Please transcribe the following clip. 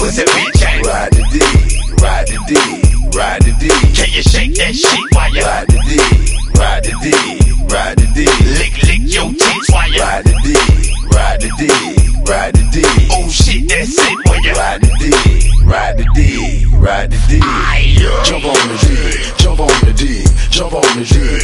pussy bitch ain't. Ride the D, ride the D, ride the D. Can you shake that shit while you ride the D, ride the D, ride the D. lick your tits while you ride the D, ride the D, ride the D. Oh shit, that's it when you ride the D, ride the D, ride the D. Aye, Jump on the D, jump on the D, jump on the D.